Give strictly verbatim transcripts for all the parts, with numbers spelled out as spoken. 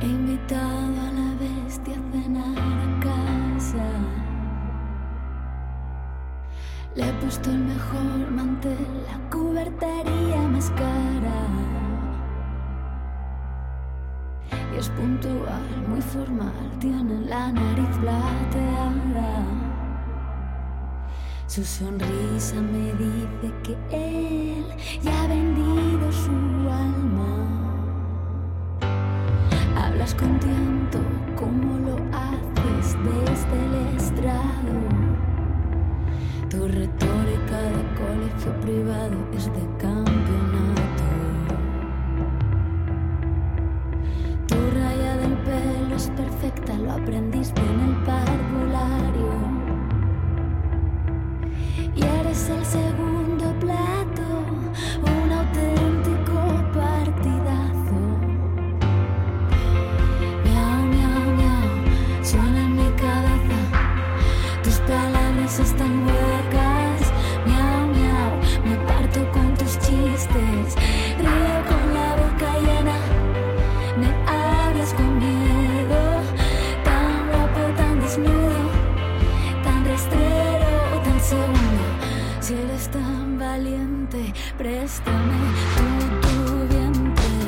invitado a la bestia a cenar a casa. Le he puesto el mejor mantel, la cubertería más cara. Y es puntual, muy formal, tiene la nariz plateada. Su sonrisa me dice que él ya ha vendido su alma. Hablas con tiento como lo haces desde el estrado. Tu retórica de colegio privado es de campeonato. Tu raya del pelo es perfecta, lo aprendiste en el parvulario. Y eres el segundo plato, un auténtico partidazo. Miau, miau, miau, suena en mi cabeza. Tus palabras están huecas. Miau, miau, me parto con tus chistes. Río con la boca llena. Me hablas con miedo. Tan guapo, tan desnudo, tan rastrero, tan segundo. Si eres tan valiente, préstame tu, tu vientre.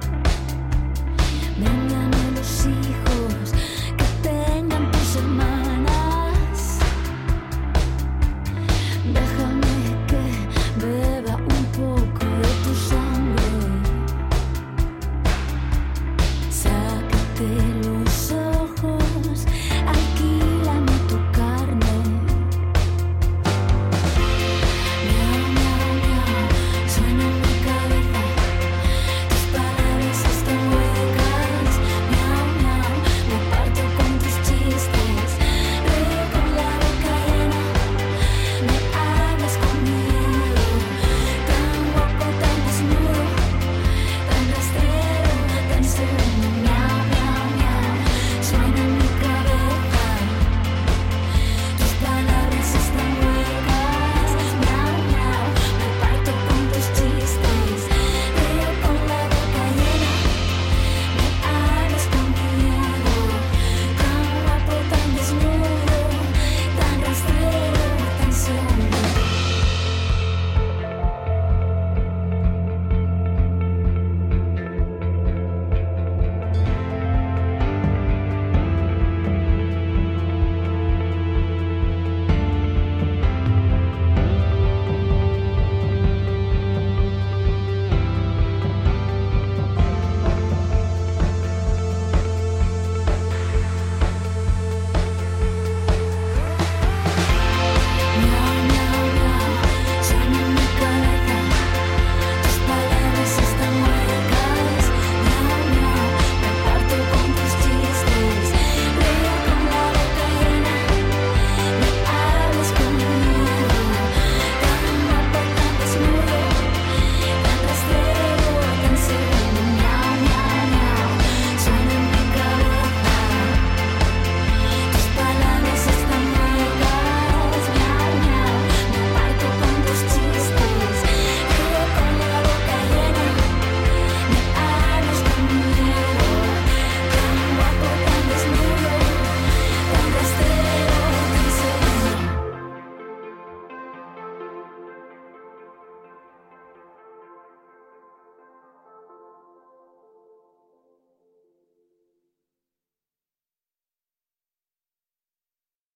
Véndame los hijos que tengan tus hermanas. Déjame que beba un poco de tu sangre. Sácate